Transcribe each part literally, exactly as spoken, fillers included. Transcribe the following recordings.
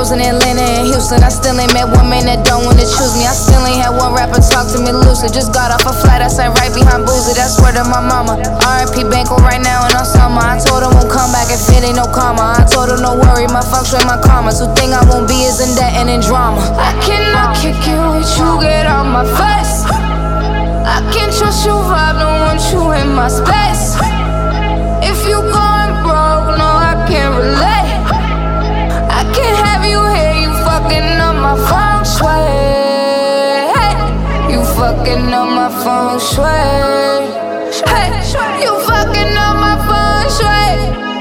hoes in Atlanta and Houston. I still ain't met one man that don't wanna choose me. I still ain't had one rapper talk to me loosely. Just got off a flight, I sat right behind Boozy. That's word of my mama. R I P Banco right now and on summer. I told her won't come back if it ain't no karma. I told her no worry, my fucks with my karma. So thing I won't be is in debt and in drama. I cannot kick it with you, get out my face. I can't trust your vibe, don't want you in my space. If you going broke, no, I can't relate. I can't have you here, you fucking up my feng shui. Hey, you fucking up my feng shui. Hey, you fucking up my feng shui.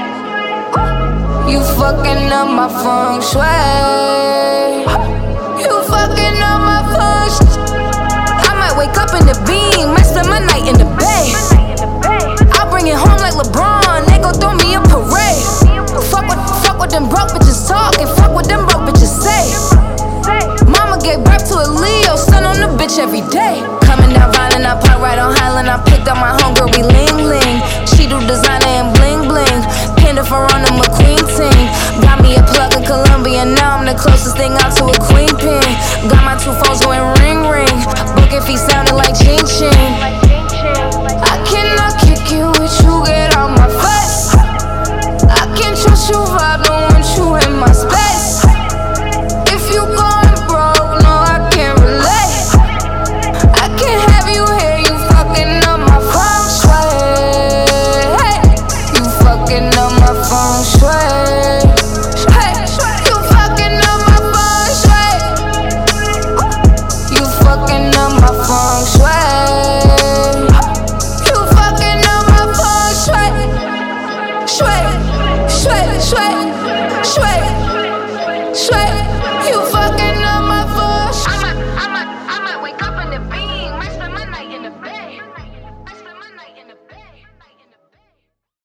You fucking up my feng shui. You fucking up my feng shui. I might wake up in the beam, might spend my night in the bay. I'll bring it home like LeBron, they gon' throw me a parade. Fuck what, fuck what them broke bitches talk, and fuck what them broke bitches say. Mama gave birth to a Leo, son on the bitch every day. Coming down Vine and I park right on Highland. I picked up my homegirl, we ling ling. She do designer and bling bling. Panda for on the McQueen team. Got me a plug in Colombia, now I'm the closest thing out to a queen pin. Got my two phones going ring ring. Book if he sounded like Ching Ching.